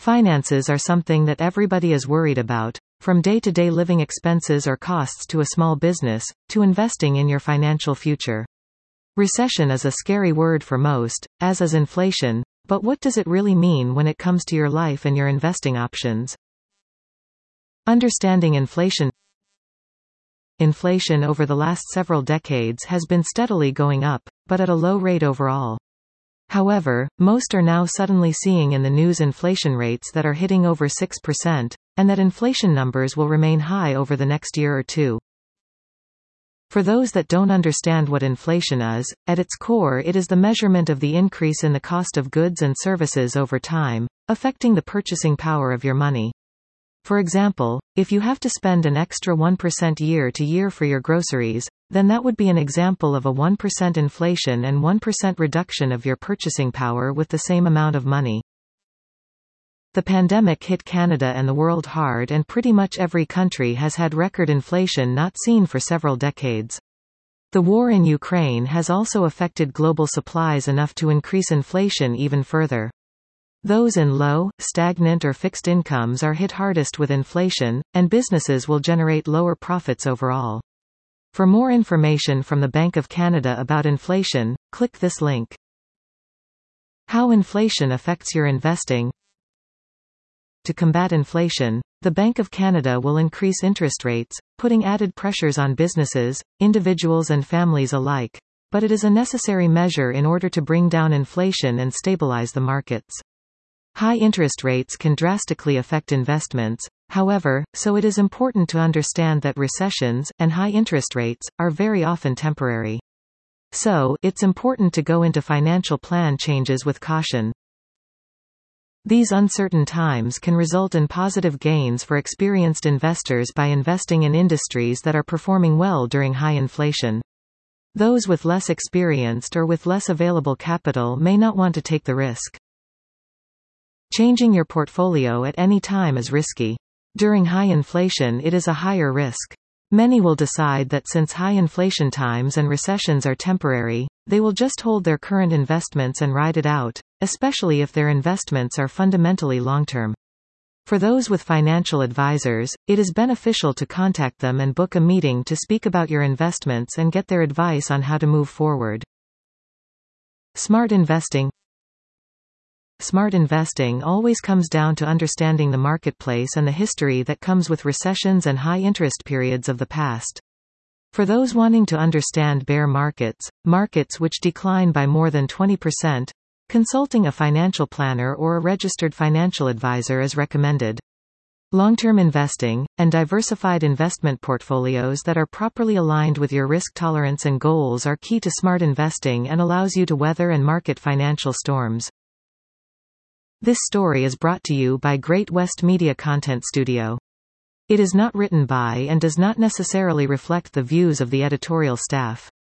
Finances are something that everybody is worried about, from day-to-day living expenses or costs to a small business, to investing in your financial future. Recession is a scary word for most, as is inflation, but what does it really mean when it comes to your life and your investing options? Understanding inflation. Inflation over the last several decades has been steadily going up, but at a low rate overall. However, most are now suddenly seeing in the news inflation rates that are hitting over 6%, and that inflation numbers will remain high over the next year or two. For those that don't understand what inflation is, at its core it is the measurement of the increase in the cost of goods and services over time, affecting the purchasing power of your money. For example, if you have to spend an extra 1% year to year for your groceries, then that would be an example of a 1% inflation and 1% reduction of your purchasing power with the same amount of money. The pandemic hit Canada and the world hard, and pretty much every country has had record inflation not seen for several decades. The war in Ukraine has also affected global supplies enough to increase inflation even further. Those in low, stagnant or fixed incomes are hit hardest with inflation, and businesses will generate lower profits overall. For more information from the Bank of Canada about inflation, click this link. How inflation affects your investing. To combat inflation, the Bank of Canada will increase interest rates, putting added pressures on businesses, individuals and families alike. But it is a necessary measure in order to bring down inflation and stabilize the markets. High interest rates can drastically affect investments, however, so it is important to understand that recessions, and high interest rates, are very often temporary. So, it's important to go into financial plan changes with caution. These uncertain times can result in positive gains for experienced investors by investing in industries that are performing well during high inflation. Those with less experienced or with less available capital may not want to take the risk. Changing your portfolio at any time is risky. During high inflation it is a higher risk. Many will decide that since high inflation times and recessions are temporary, they will just hold their current investments and ride it out, especially if their investments are fundamentally long-term. For those with financial advisors, it is beneficial to contact them and book a meeting to speak about your investments and get their advice on how to move forward. Smart investing. Smart investing always comes down to understanding the marketplace and the history that comes with recessions and high interest periods of the past. For those wanting to understand bear markets, markets which decline by more than 20%, consulting a financial planner or a registered financial advisor is recommended. Long-term investing, and diversified investment portfolios that are properly aligned with your risk tolerance and goals are key to smart investing and allows you to weather and market financial storms. This story is brought to you by Great West Media Content Studio. It is not written by and does not necessarily reflect the views of the editorial staff.